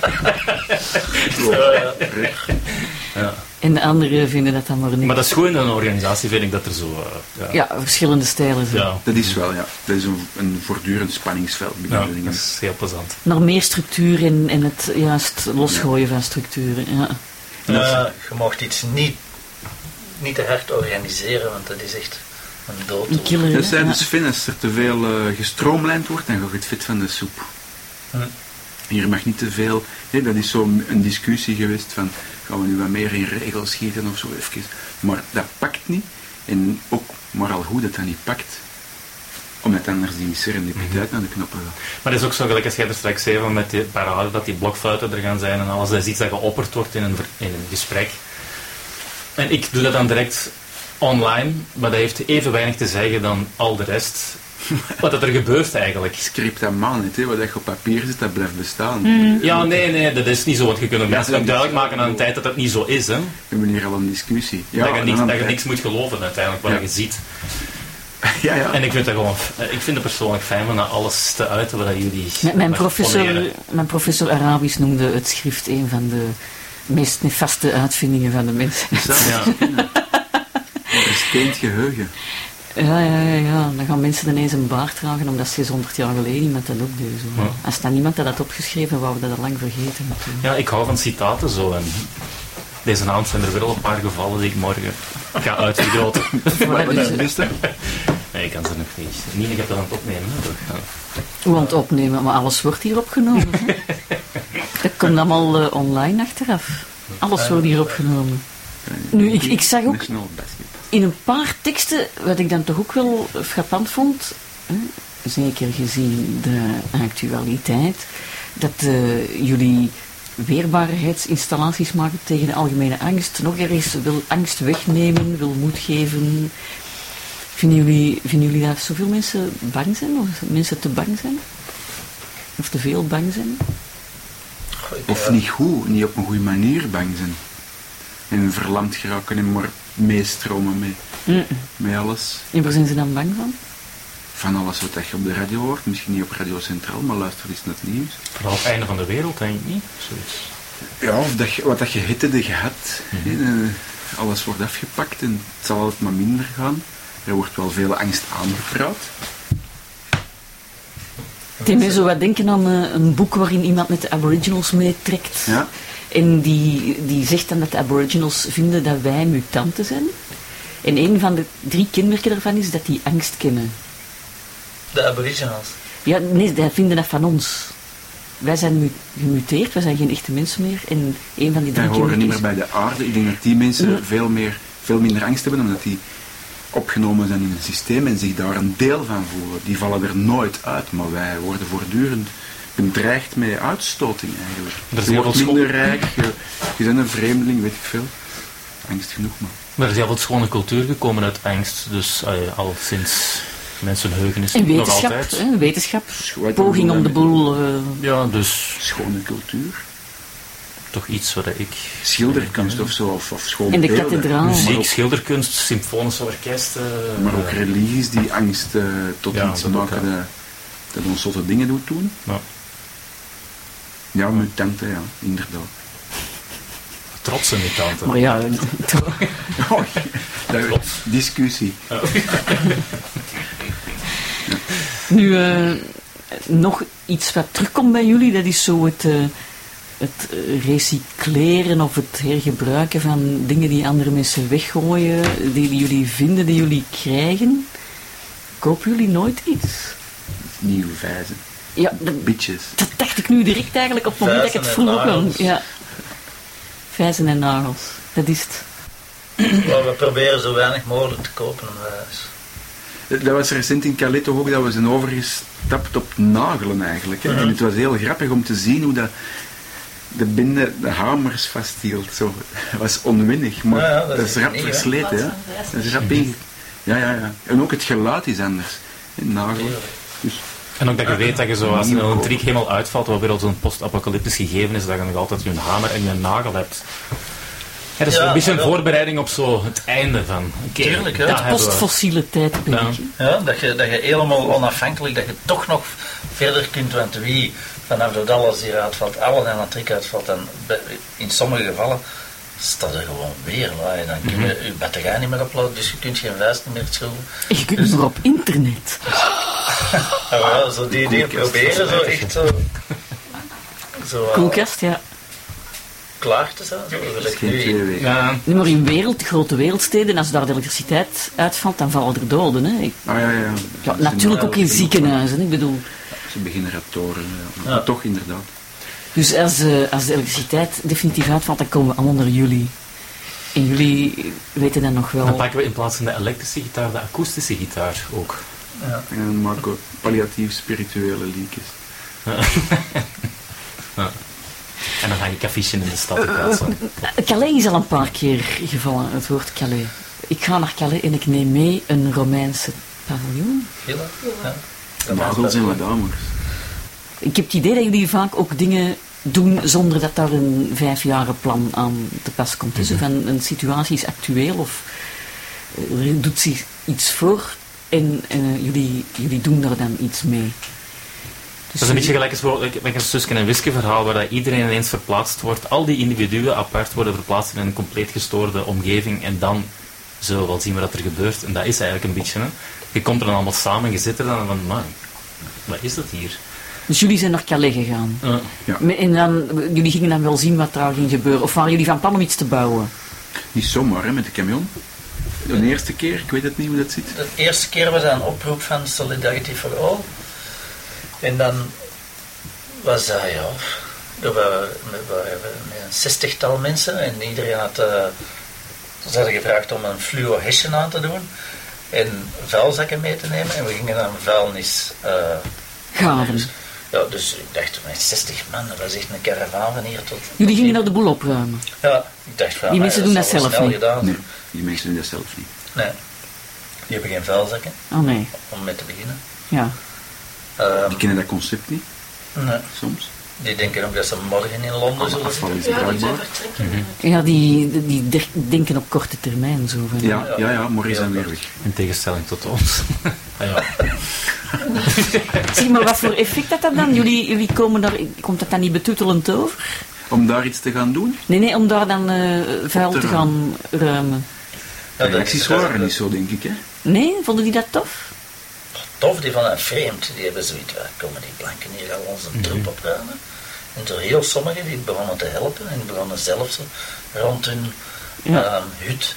Ja. En de anderen vinden dat dan maar niet. Maar dat is goed in een organisatie, vind ik, dat er zo... eh, ja. Ja, verschillende stijlen zo. Ja. Dat is wel, ja. Dat is een, een voortdurend spanningsveld binnen Ja, de dat dingen. is heel plezant. Naar meer structuur en, en het juist losgooien van structuren. Ja. Nou, je mocht iets niet, niet te hard organiseren, want dat is echt een dood. Een killer. Dat zei ja. dus Finn, als er te veel eh, gestroomlijnd wordt, dan gaat het vet van de soep. Hm. Hier mag niet te veel... Nee, dat is zo'n een discussie geweest van, gaan we nu wat meer in regels schieten of zo even. Maar dat pakt niet. En ook maar al goed dat dat niet pakt. Omdat anders die serendipiteit naar de knoppen gaat. Maar het is ook zo, gelijk als jij er straks zei, van met die parade, dat die blokfluiten er gaan zijn en alles. Dat is iets dat geopperd wordt in een, ver- in een gesprek. En ik doe dat dan direct online, maar dat heeft even weinig te zeggen dan al de rest. Wat dat er gebeurt eigenlijk. Script aan man, niet, hè. Wat je op papier zit, dat blijft bestaan. Ja, nee, nee, dat is niet zo. Want je kunt ook Ja, mensen dat ook is- duidelijk maken aan een tijd dat dat niet zo is. Hè? We hebben hier al een discussie. Ja, dat je, niks, dan dat je aan- niks moet geloven uiteindelijk, wat Ja. je ziet. Ja, ja. En ik vind dat gewoon, ik vind het persoonlijk fijn om naar alles te uiten wat jullie Mijn, mijn, wat professor, poneren. mijn professor Arabisch noemde het schrift een van de meest nefaste uitvindingen van de mensheid. Is dat? Ja. Versteend geheugen. Ja, ja, ja, ja. Dan gaan mensen ineens een baard dragen omdat ze honderd jaar geleden iemand dat ook deed. Zo. Ja. Als dan niemand dat had opgeschreven, wou we dat al lang vergeten natuurlijk. Ja, ik hou van citaten zo. En deze avond zijn er wel een paar gevallen die ik morgen ga uitvergroten. Voilà, dus, eh, Beste? Nee, ik kan ze nog niet. Niet, ik heb dat aan het opnemen. Hè, toch? Ja. hoe aan het opnemen, maar alles wordt hier opgenomen. Hè? Dat komt allemaal eh, online achteraf. Alles wordt hier opgenomen. Nu, ik, ik zag ook National basket. in een paar teksten, wat ik dan toch ook wel frappant vond, hè, zeker gezien de actualiteit, dat eh, jullie weerbaarheidsinstallaties maken tegen de algemene angst, nog ergens wil angst wegnemen, wil moed geven. Vinden jullie, vinden jullie dat zoveel mensen bang zijn, of mensen te bang zijn? Of te veel bang zijn? Goh, ik, Of eh, niet goed, niet op een goede manier bang zijn. En verlamd geraken en maar meestromen mee, Mm. met alles. En waar zijn ze dan bang van? Van alles wat dat je op de radio hoort. Misschien niet op Radio Centraal, maar luister eens naar het nieuws. Vooral het einde van de wereld, denk ik niet. Zoiets. Ja, of dat je, wat dat je hitte gehad. Mm-hmm. hè, uh, alles wordt afgepakt en het zal altijd maar minder gaan. Er wordt wel veel angst aangepraat. Het deed mij zo wat denken aan uh, een boek waarin iemand met de aboriginals meetrekt. Ja. En die, die zegt dan dat de aboriginals vinden dat wij mutanten zijn. En een van de drie kenmerken daarvan is dat die angst kennen. De aboriginals. Ja, nee, die vinden dat van ons. Wij zijn mu- gemuteerd, wij zijn geen echte mensen meer. En een van die drie Wij horen niet meer kenmerken bij de aarde. Ik denk dat die mensen Mm. veel, meer, veel minder angst hebben, omdat die opgenomen zijn in het systeem en zich daar een deel van voelen. Die vallen er nooit uit, maar wij worden voortdurend bedreigd met uitstoting eigenlijk. Er is Je heel wordt veel minder school- rijk, je, je bent een vreemdeling, weet ik veel. Angst genoeg, maar... Maar er is heel veel schone cultuur gekomen uit angst. Dus uh, al sinds mensenheugenis En nog wetenschap, altijd. hè, wetenschap, Schoot- poging om de boel... uh, Ja, dus Schone cultuur. toch iets wat ik... Schilderkunst of zo, of, of schone En de beelden. kathedraal. Maar Muziek, ook, schilderkunst, symfonische orkesten. maar ook eh, religies die angst uh, tot Ja, iets dat ook, maken ja. dat, dat ons zotte dingen doet doen. ja. Ja, mutanten, ja, inderdaad. Trotse mutanten. Maar ja, toch. Oh, dat, discussie. Nu, eh, nog iets wat terugkomt bij jullie, dat is zo het, eh, het eh, recycleren of het hergebruiken van dingen die andere mensen weggooien, die, die jullie vinden, die jullie krijgen. Kopen jullie nooit iets? Nieuwe vijzen. Ja, dat, Bitches. dat dacht ik nu direct eigenlijk op het moment dat ik het Vijzen vroeg en ook al. nagels. Ja. Vijzen en nagels, dat is het. Maar we proberen zo weinig mogelijk te kopen. uh, Dat was recent in Calais toch ook dat we zijn overgestapt op nagelen eigenlijk. Hè. Mhm. En het was heel grappig om te zien hoe dat de binden de hamers vasthield. Zo. Dat was onwennig, maar Ja, ja, dat dat, is is rap niet, hè. versleten. Hè. Dat is rap in. Ja, ja, ja. En ook het geluid is anders. Hè, nagelen. Dus, En ook dat je weet dat je zo, als Nieuw een kopen. trick helemaal uitvalt, wat weer al zo'n post-apocalyptisch gegeven is, dat je nog altijd je hamer en je nagel hebt. Ja, dat is Ja, een beetje een wel. voorbereiding op zo het einde van... oké, Tuurlijk, hè. dat Het hebben we. Postfossiele tijdperk. Ja. Ja, dat, je, dat je helemaal onafhankelijk, dat je toch nog verder kunt, want wie vanaf dat alles hier uitvalt, alle en trick uitvalt, dan bij- in sommige gevallen staat er gewoon weer. Waar. Dan kun je je batterij niet meer opladen, dus je kunt geen vuist niet meer schroeven. En je kunt niet meer op internet. Ja, wel, zo die dingen proberen, zo echt zo, zo uh, Koelkast, ja. klaar te zijn. Zo, gelijk geen nu twee in- weken. Ja, Nu maar in wereld, grote wereldsteden, als daar de elektriciteit uitvalt, dan vallen er doden. Hè. Ik- Ah ja, ja. Ja, Dat natuurlijk zijn- ook in ziekenhuizen, ik bedoel. Ze generatoren. Ja. Maar Ja. toch inderdaad. Dus als, eh, als de elektriciteit definitief uitvalt, dan komen we allemaal naar jullie. En jullie weten dan nog dan wel... pakken we in plaats van de elektrische gitaar de akoestische gitaar ook. Ja. En dan maken we palliatief spirituele liedjes. Ja. En dan ga je affichen in de stad in plaats van... Calais is al een paar keer gevallen, het woord Calais. Ik ga naar Calais en ik neem mee een Romeinse paviljoen. Heel ja. Nagels en ladamers. Ik heb het idee dat jullie vaak ook dingen doen zonder dat daar een vijfjarenplan aan te pas komt. Dus van een situatie is actueel of eh, er doet zich iets voor en eh, jullie, jullie doen daar dan iets mee. Dus Dat is een beetje gelijk als bijvoorbeeld met een Suske en Wiske verhaal, waar dat iedereen ineens verplaatst wordt. Al die individuen apart worden verplaatst in een compleet gestoorde omgeving en dan zullen we wel zien wat er gebeurt. En dat is eigenlijk een beetje, hè. Je komt er dan allemaal samen, je zit er dan en van, man, wat is dat hier? Dus jullie zijn naar Calais gegaan. Uh, Ja. Me- En dan, jullie gingen dan wel zien wat daar ging gebeuren. Of waren jullie van plan om iets te bouwen? Niet zomaar, hè, met de camion. De eerste keer, ik weet het niet hoe dat zit. De eerste keer was dat een oproep van Solidarity for All. En dan was dat, ja, er waren, we waren met een zestigtal mensen en iedereen had, uh, ze hadden gevraagd om een fluo-hession aan te doen en vuilzakken mee te nemen en we gingen dan vuilnis... Uh, Gaven. dus, ja, dus ik dacht, met zestig man, dat was echt een karavaan van hier tot... Jullie gingen naar de boel opruimen. Ja, ik dacht van... Die ah, mensen doen dat is wel zelf snel niet. gedaan. Nee, die mensen doen dat zelf niet. Nee. Die hebben geen vuilzakken, Oh nee, om mee te beginnen. ja. Ehm, Die kennen dat concept niet, nee. soms. Die denken ook dat ze morgen in Londen Alle zullen afval zitten. is Ja, die zijn bruikbaar. vertrekken. Ja, die, die, die de- denken op korte termijn zo van. Ja, ja, ja, morgen is dan weer weg. In tegenstelling tot ons. Ah, ja. Zeg maar, wat voor effect had dat dan? Jullie, jullie komen daar, komt dat dan niet betuttelend over? Om daar iets te gaan doen? Nee, nee, om daar dan eh, vuil te te gaan ruimen. Ja, De dat reacties is- waren niet zo, denk ik. Hè? Nee, vonden die dat tof? Tof, die van een vreemd, die hebben zoiets, ja, komen die blanken hier al onze Mhm. troep opruimen. En zo heel sommigen die begonnen te helpen en die begonnen zelf zo rond hun Ja. ehm, hut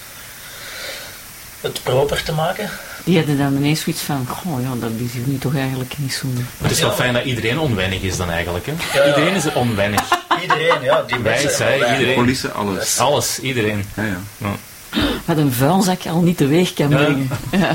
het proper te maken. Die hadden dan ineens zoiets van, goh ja, dat is hier nu toch eigenlijk niet zo. Het is wel Ja. fijn dat iedereen onwennig is dan eigenlijk. Hè? Ja, ja. Iedereen is onwennig. Iedereen, ja, die Wij, mensen. zij, wij- iedereen. Politie, alles. Alles, iedereen. Ja, ja. Ja. Wat een vuilzak al niet teweeg kan Ja. brengen. Ja.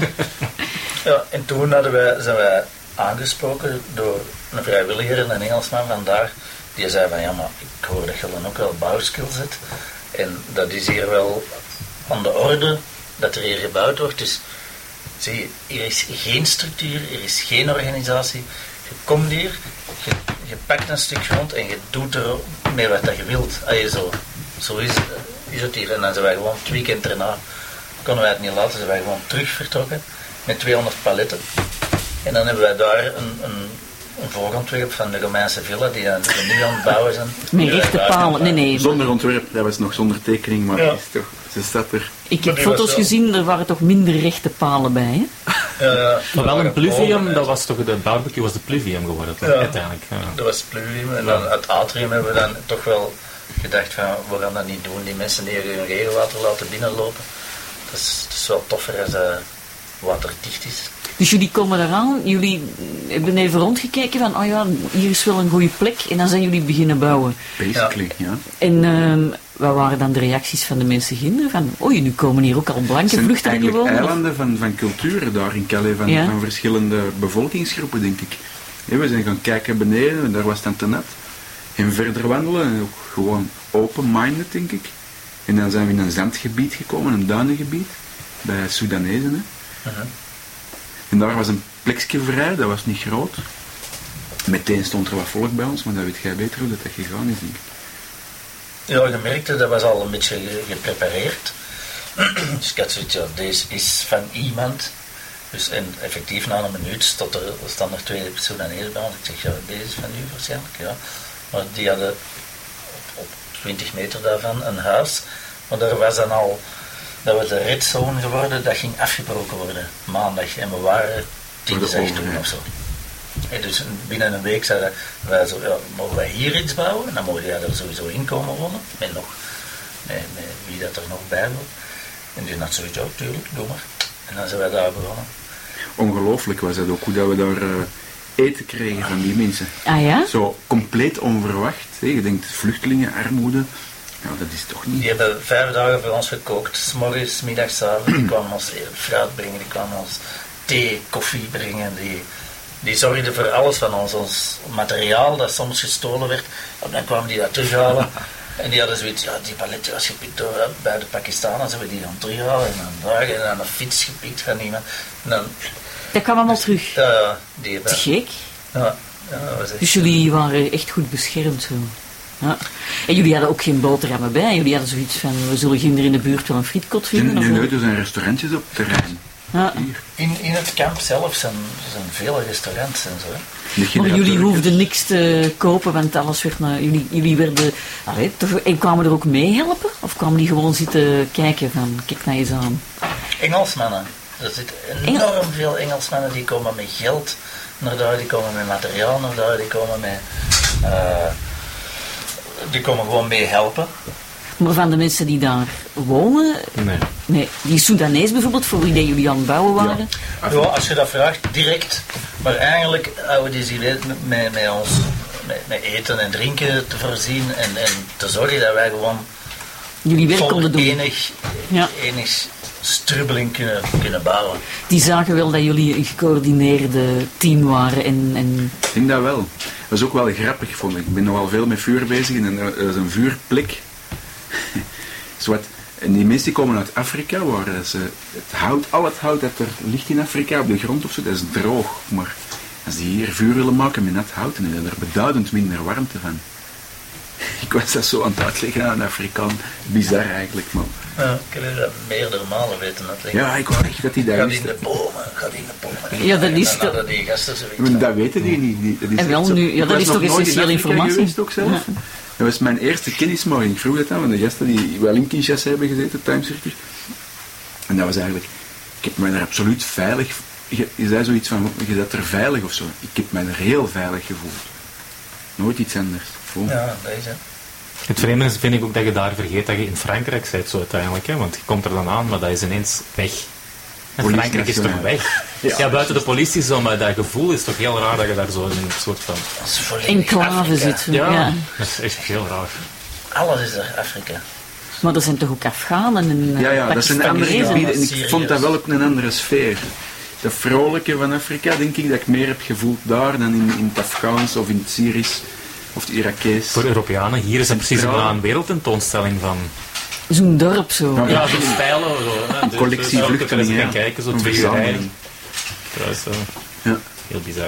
Ja, en toen hadden wij, zijn wij aangesproken door een vrijwilliger, een Engelsman vandaar. Die zei van, ja, maar ik hoor dat je dan ook wel bouwskills hebt. En dat is hier wel aan de orde, dat er hier gebouwd wordt. Dus zie je, hier is geen structuur, er is geen organisatie. Je komt hier, je, je pakt een stuk grond en je doet er mee wat dat je wilt. Allee, zo, zo is, is het hier. En dan zijn wij gewoon het weekend erna, konden wij het niet laten, zijn wij gewoon terug vertrokken met tweehonderd paletten. En dan hebben wij daar een, een, een voorontwerp van de Romeinse villa, die dan die nu aan het bouwen zijn. Met Die wij rechte daar palen. gaan Nee, nee. Zonder ontwerp, dat was nog zonder tekening, maar Ja. is toch, ze staat er. Ik Maar heb die was foto's wel- gezien, er waren toch minder rechte palen bij, hè? Ja, Maar wel een pluvium, dat was. was toch, de barbecue was de pluvium geworden, toch? Ja. Uiteindelijk. Ja. Dat was pluvium en dan het atrium hebben we dan toch wel gedacht van, we gaan dat niet doen, die mensen die hun regenwater laten binnenlopen. Dat is, dat is wel toffer als het waterdicht is. Dus jullie komen eraan, jullie hebben even rondgekeken van, oh ja, hier is wel een goede plek. En dan zijn jullie beginnen bouwen. Basically, ja. En ehm, wat waren dan de reacties van de mensen ginder? Van, oei, nu komen hier ook al Het blanke zijn vluchtelingen eigenlijk wonen? Of- eilanden van, van culturen daar in Calais, van, Ja. van verschillende bevolkingsgroepen, denk ik. Ja, we zijn gaan kijken beneden en daar was het dan te net. En verder wandelen, en ook gewoon open-minded, denk ik. En dan zijn we in een zandgebied gekomen, een duinengebied, bij Soedanezen. Hè. Mhm. En daar was een plekje vrij, dat was niet groot. Meteen stond er wat volk bij ons, maar dat weet jij beter hoe dat, dat gegaan is, denk ik. Ja, je merkte, dat was al een beetje ge- geprepareerd. Dus ik had zoiets, ja, deze is van iemand. Dus, en effectief na een minuut stond er, staan er twee Soedanezen bij ons. Ik zeg, ja, deze is van u waarschijnlijk, ja. Maar die hadden op, op twintig meter daarvan een huis. Maar daar was dan al, dat was de red zone geworden, dat ging afgebroken worden, maandag. En we waren tien Door de zes toen overheid. of zo. En dus binnen een week zeiden wij zo, ja, mogen wij hier iets bouwen? En dan mogen jij er sowieso in komen wonen. Met, nog, met, met wie dat er nog bij wil. En die had zoiets, ja, tuurlijk, doe maar. En dan zijn wij daar begonnen. Ongelooflijk was het ook, hoe dat we daar eh, eten kregen van die mensen. Ah ja? Zo compleet onverwacht. Hè. Je denkt, vluchtelingen, armoede. Ja, dat is toch niet. Die hebben vijf dagen voor ons gekookt. 's Morgens, 's middags, 's avonds. Die kwamen ons fruit brengen, die kwamen ons thee, koffie brengen. Die, die zorgden voor alles van ons. Ons materiaal dat soms gestolen werd. En dan kwamen die dat terughalen. En die hadden zoiets, ja, die palet was gepikt door eh, bij de Pakistaners. Hebben die dan terughalen en dan dragen. En dan een fiets gepikt van iemand. En dan, Dat kwam allemaal terug. ja, die hebben... Te gek. Ja, ja, dat was echt... Dus jullie waren echt goed beschermd zo. Ja. En jullie hadden ook geen boterhammen bij. Jullie hadden zoiets van, we zullen ginder in de buurt wel een frietkot vinden. Nee, of nee, wat? er zijn restaurantjes op het terrein. Ja. Hier. In, in het kamp zelf zijn, zijn vele restaurants en zo. hè. De Maar jullie generatorkes. hoefden niks te kopen, want alles werd naar... Jullie, jullie werden... Allee, toch, en kwamen er ook mee helpen? Of kwamen die gewoon zitten kijken van, kijk naar eens aan? Engelsmannen. Er zitten enorm veel Engelsmannen die komen met geld naar daar, die komen met materiaal naar daar, die komen met... eh, die komen gewoon mee helpen. Maar van de mensen die daar wonen... Nee. Nee, die Soedanees bijvoorbeeld, voor wie dat jullie aan het bouwen waren... Ja, als je dat vraagt, direct. Maar eigenlijk houden die zich met, met, met ons met, met eten en drinken te voorzien en, en te zorgen dat wij gewoon Jullie werk konden zonder doen. enig, Ja. enig strubbeling kunnen, kunnen bouwen. Die zagen wel dat jullie een gecoördineerde team waren en... en Ik denk dat wel. Dat is ook wel grappig, vond ik. Ik ben nogal veel met vuur bezig en er is een vuurplek. Zwart. En die mensen die komen uit Afrika, waar ze het hout, al het hout dat er ligt in Afrika op de grond of zo, dat is droog. Maar als die hier vuur willen maken met nat hout, dan is er beduidend minder warmte van. Ik was dat zo aan het uitleggen aan een Afrikaan. Bizar eigenlijk, maar... Ja, ik heb dat meerdere malen weten. Dat ja, ik wou echt dat die dat Gaat wist. in de bomen, gaat in de bomen. Ja, dat is en dan toch- hadden die gasten zoiets. Maar dat weten die niet. Die- dat is En wel echt zo. nu- ja, Ik dat was is toch nog nooit in essentiële Afrika informatie. geweest ook zelf. Ja. Dat was mijn eerste kennismaking. Ik vroeg dat aan van de gasten die wel in Kinshasa hebben gezeten, op Time Circus. En dat was eigenlijk... Ik heb mij daar absoluut veilig... Je, je zei zoiets van, je bent er veilig of zo. Ik heb mij er heel veilig gevoeld. Nooit iets anders. Gewoon. Ja, dat is het. Het vreemde is, vind ik ook dat je daar vergeet dat je in Frankrijk bent zo uiteindelijk. Hè? Want je komt er dan aan, maar dat is ineens weg. En Politie Frankrijk is toch nationaal. weg? Ja, Ja, buiten de politie zo, maar dat gevoel is toch heel raar dat je daar zo in een soort van... Dat is volledig Enclave Afrika. zit. Ja, Ja. dat is echt heel raar. Alles is er Afrika. Maar er zijn toch ook Afghanen en Ja, ja, dat zijn andere Pakistanezen? gebieden. En ik Syriërs. vond dat wel op een andere sfeer. De vrolijke van Afrika, denk ik, dat ik meer heb gevoeld daar dan in, in het Afghaans of in het Syrisch of het Irakees. Voor Europeanen, hier is het precies Centraal. een wereldtentoonstelling van... Zo'n dorp zo. Ja. Ja, zo'n stijlen. Zo, hè. Dus- collectie dus daar kun je vluchtelingen, eens ja. gaan kijken, zo Een twee uur verzameling. rijden. Trouwens, eh, Ja. heel bizar.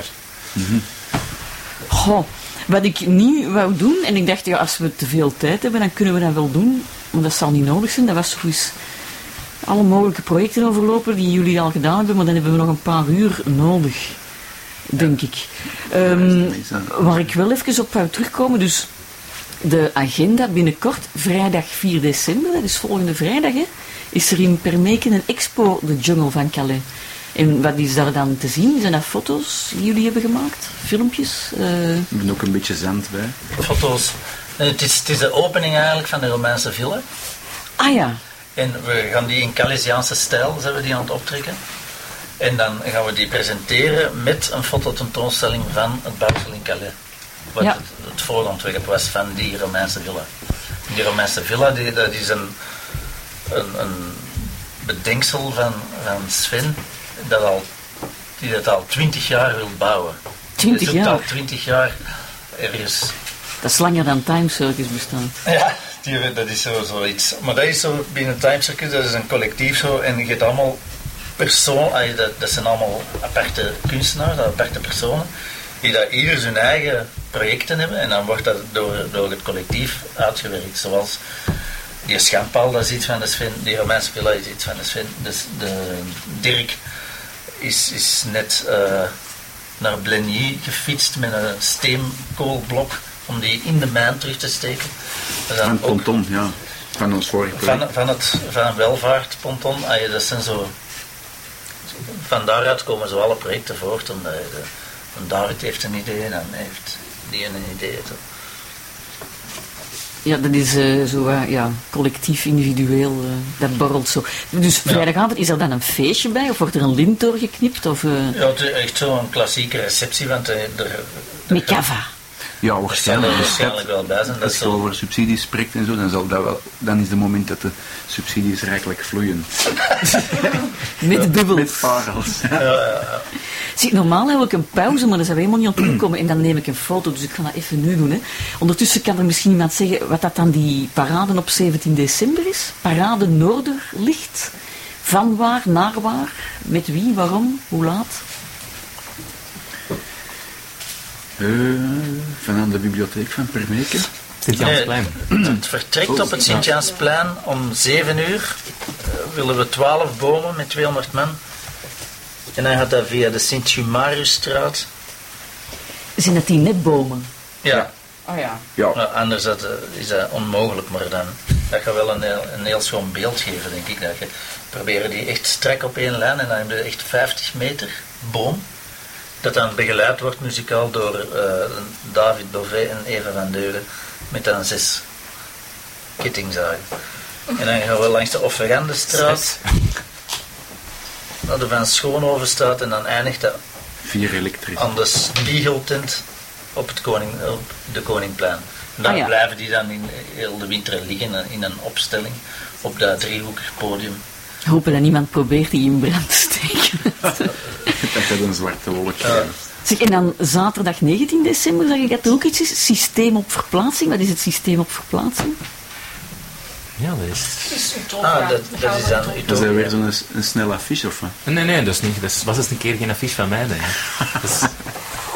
Goh, wat ik niet wou doen, en ik dacht, ja, als we te veel tijd hebben, dan kunnen we dat wel doen, maar dat zal niet nodig zijn. Dat was zo eens alle mogelijke projecten overlopen die jullie al gedaan hebben, maar dan hebben we nog een paar uur nodig, denk ik. Ehm, waar ik wel even op wou terugkomen, dus de agenda binnenkort, vrijdag vier december, dat is volgende vrijdag, hè, is er in Permeken een expo, de Jungle van Calais. En wat is daar dan te zien? Zijn dat foto's die jullie hebben gemaakt? Filmpjes? Eh, Ik ben ook een beetje zand bij. Foto's. En Het is, het is de opening eigenlijk van de Romeinse villa. ah ja, En we gaan die in Calaisiaanse stijl, zijn we die aan het optrekken. En dan gaan we die presenteren met een fototentoonstelling van het bouwsel in Calais. Wat Ja. het, het voorontwerp was van die Romeinse villa. Die Romeinse villa, die, dat is een, een, een bedenksel van, van Sven, dat al, die dat al twintig jaar wil bouwen. twintig Die zoekt jaar? al twintig jaar ergens. dat is langer dan Time Circus bestaat. Ja, die, dat is zo, zoiets. Maar dat is zo binnen Time Circus, dat is een collectief zo. En je hebt allemaal personen, dat, dat zijn allemaal aparte kunstenaars, aparte personen, die dat ieder zijn eigen projecten hebben. En dan wordt dat door, door het collectief uitgewerkt. Zoals die schandpaal, dat is iets van de Sven, die Romeinse villa is iets van de Sven. Dus de Dirk is, is net uh, naar Blenny gefietst met een steenkoolblok om die in de mijn terug te steken. Dat is dan Van ook Ponton, ja. Van ons vorige project. van, van, het, van een welvaartponton. Ah, ja, dat zijn zo, van daaruit komen zo alle projecten voort. Omdat je de, van David heeft een idee en dan heeft die een idee. Zo. Ja, dat is eh, zo, eh, ja, collectief, individueel, eh, dat borrelt zo. Dus vrijdagavond, is er dan een feestje bij? Of wordt er een lint doorgeknipt? Of, eh, Ja, het is echt zo'n klassieke receptie, want er, er, er, met cava? Ja, er zal waarschijnlijk. er De waarschijnlijk stad, wel bij zijn. Dat als is je zo, over subsidies spreekt en zo, dan, zal dat wel, dan is het moment dat de subsidies rijkelijk vloeien. Met bubbels. Met parels. Zie, normaal heb ik een pauze, maar daar zijn we helemaal niet aan toegekomen. En dan neem ik een foto, dus ik ga dat even nu doen. Hè. Ondertussen kan er misschien iemand zeggen wat dat dan die parade op zeventien december is. Parade Noorderlicht. Van waar, naar waar, met wie, waarom, hoe laat? Uh, van aan de bibliotheek van Permeken. Sint-Jansplein. Nee, het vertrekt op het Sint-Jansplein om zeven uur. Uh, willen we twaalf bomen met tweehonderd man. En dan gaat dat via de Sint-Jumariusstraat. Zijn dat die netbomen? Ja. Oh ja. Ja, Nou, anders dat, uh, is dat onmogelijk, maar dan, dat gaat wel een heel, een heel schoon beeld geven, denk ik. Dat je proberen die echt strak op één lijn en dan heb je echt vijftig meter boom. Dat dan begeleid wordt muzikaal door uh, David Beauvais en Eva van Deulen met dan zes kettingzagen. En dan gaan we langs de Offerandestraat naar de Van Schoonhovenstraat en dan eindigt dat vier elektrisch. aan de spiegeltent op, het koning, op de Koningplein. En daar Ah, ja. blijven die dan in heel de winter liggen in een opstelling op dat driehoekig podium. Hopen dat niemand probeert die in brand te steken. Dat gaat een zwarte wolk Ja. geven. Zeg, en dan zaterdag negentien december, zeg ik dat er ook iets is. Systeem op verplaatsing. Wat is het systeem op verplaatsing? Ja, dat is... Het is Utopia. Ah, dat, dat is dan Dat is Utopia. weer zo'n een snelle affiche of wat? Nee, nee, dat is niet. Dat was eens een keer geen affiche van mij, denk ik. Dat is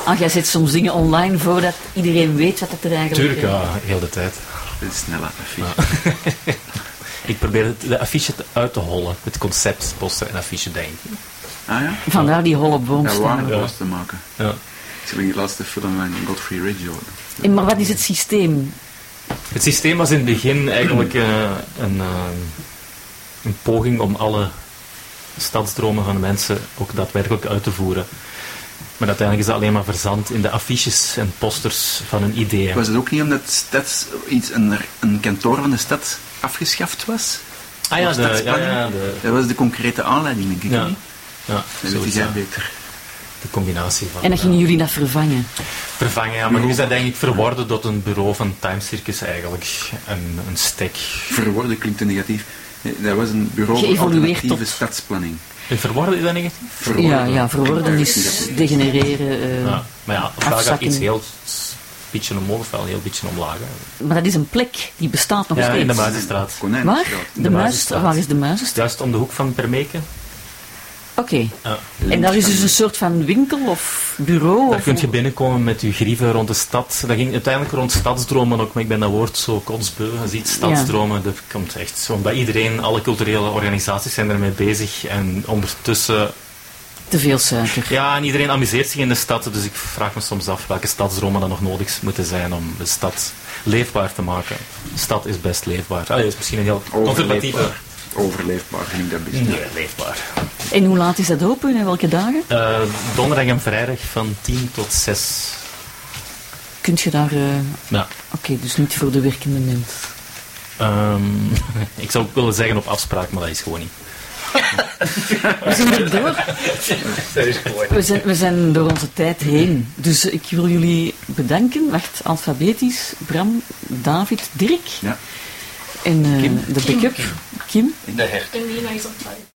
Ah, jij zet soms dingen online voordat iedereen weet wat het er eigenlijk Tuurlijk, ja, heel de tijd. Dit is snel affiche. Ja. Ik probeer het, de affiche te- uit te hollen. Het concept, poster en affiche, denk ik. Ah ja? Vandaar die holle Ja, boomstammen. waar Ja. was te maken. Ja. Ik heb die laatste film van Godfrey Ridge hoor. En maar wat is het systeem? Het systeem was in het begin eigenlijk eh, een, eh, een poging om alle stadsdromen van de mensen ook daadwerkelijk uit te voeren. Maar uiteindelijk is dat alleen maar verzand in de affiches en posters van hun ideeën. Was het ook niet omdat stads, iets, een, een kantoor van de stad afgeschaft was? Ah ja, Of de, ja, stadsplanning? ja, de, Dat was de concrete aanleiding, denk ik. ja, niet? ja, Dat weet zoiets, jij ja. beter. De combinatie van... En dan ja. gingen jullie dat vervangen. Vervangen, ja, maar nu is dat denk ik verworden tot een bureau van Time Circus eigenlijk. Een, een stek. Verworden klinkt te negatief. Eh, Dat was een bureau voor Geëvolueerd alternatieve tot- stadsplanning. En verworden is dat negatief? Verworden Ja, ja, verworden klinkt is negatief. degenereren. eh, Ja. Maar ja, ofwel gaat afzakken. iets heel beetje omhoog, ofwel heel beetje omlaag. hè. Maar dat is een plek, die bestaat nog Ja, steeds. in de Muizenstraat. Konijn. Waar? Ja. De, muis, Muizenstraat. waar is de muizenstraat? Juist om de hoek van Permeke. Oké. Ja. En daar is dus een soort van winkel of bureau? Daar of kun je binnenkomen met je grieven rond de stad. Dat ging uiteindelijk rond stadsdromen ook, maar ik ben dat woord zo kotsbeu. Je ziet stadsdromen, dat komt echt zo. Omdat iedereen, alle culturele organisaties zijn ermee bezig. En ondertussen, te veel suiker. ja, en iedereen amuseert zich in de stad. Dus ik vraag me soms af welke stadsdromen dan nog nodig moeten zijn om de stad leefbaar te maken. De stad is best leefbaar. Ah, dat is misschien een heel conservatieve... Overleefbaar. Overleefbaar vind ik dat best. Nee, leefbaar. En hoe laat is dat open en welke dagen? Uh, donderdag en vrijdag van tien tot zes. Kunt je daar... eh, Ja. Oké, dus niet voor de werkende mens. Um, ik zou ook willen zeggen op afspraak, maar dat is gewoon niet. We zijn er door. We zijn, we zijn door onze tijd heen. Dus ik wil jullie bedanken. Wacht, alfabetisch. Bram, David, Dirk. Ja. En eh, Kim. de backup. Kim. In de hert. En Nina is op tijd.